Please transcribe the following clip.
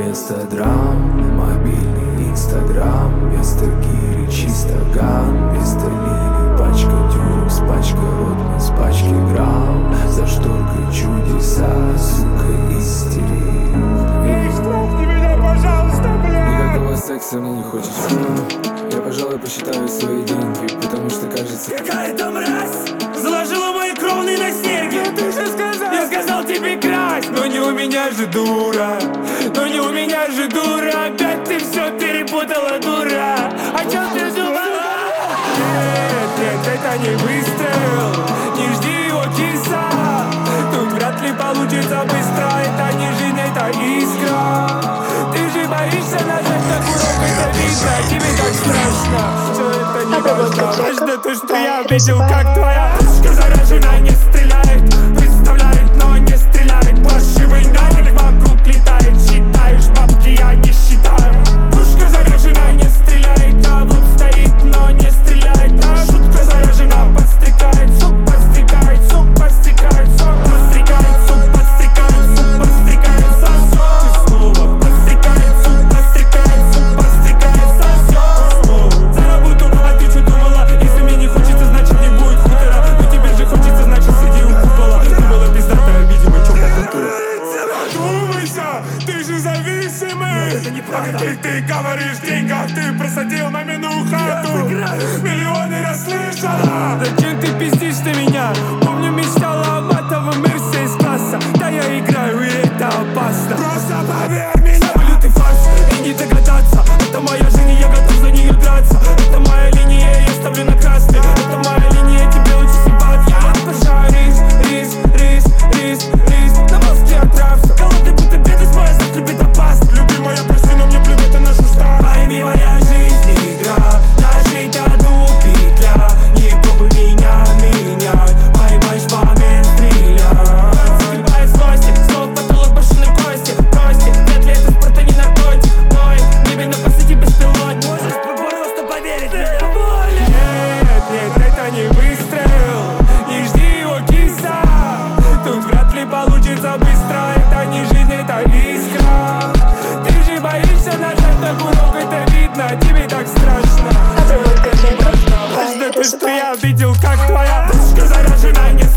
вместо драм, мобильный инстаграм, вместо гири чисто ган, вместо лили пачка дюрекс, пачка ротман с пачки грамм. За шторкой чудеса, сука, истерик. Эй, штрафни меня, пожалуйста, блядь! Никакого секса мне не хочется. Я, пожалуй, посчитаю свои деньги, потому что кажется... Какая-то мразь заложила мои кровные на серьги. Ты же сказал! Я сказал тебе красть, но не у меня же дура. Но не у меня же дура. Опять ты все перепутала, дура. О чем ты думала? Нет, это не выстрел. Не жди его, киса. Тут вряд ли получится быстро. Это не жизнь, это искра. Ты же боишься нажать на курок, это видно. Тебе так страшно. Все это не важно. Важно то, что я видел, как твоя пушка заражена. Не стреляет, представляет, но не стреляет. Паршивый нагель вокруг летает. Считаешь бабки, я не считаю. Пушка заражена, не стреляет. А вот стоит, но не стреляет. А шутка заражена, подстрекает. Сук подстрекает, сук подстрекает. Сук подстрекает, сук подстрекает. Сук подстрекает, сосок. Ты снова подстрекает, сук подстрекает. Сук подстрекает, сосок. За работу, а ты что думала? Если мне не хочется, значит не будет хутора. Но тебе же хочется, значит сиди у купола. Ты была пиздатая, видимо, чёрная контура. Думайся, ты же зависимый. Это неправда. Ты говоришь в деньгах, ты просадил мамину хату. Миллионы расслышала. Зачем ты пиздишь на меня? Помню, мечтала о матовом Мерсе из класса. Да я играю, и это опасно. Просто поверь меня. Блин, ты фарс, и не догадаться. Это моя жизнь, и я готов за нее драться. Это моя линия, я ставлю на красный. Это моя линия, тебе лучше съебать. Я обожаю рис. На мозге отрався. Голодный будто бедность, моя зад любит опасно. Любимая, прости, но мне плевать на нашу старт. Пойми, моя жизнь игра. Нажить одну петля. Не пробуй меня менять. Поймаешь момент, стреляй. Загибая злости, снова потолок башенной кости. Прости, вряд ли это спорт, а не наркотик. Ноет, небе на посаде беспилотник. Можешь просто поверить мне. Нет, это не выстрел. Не жди его, киса. Тут вряд ли получится быстро. Это не жизнь, это искра. Ты же боишься нажать на курок, это видно. Тебе так страшно. Важно то, что я видел, как твоя пушка заражена. Не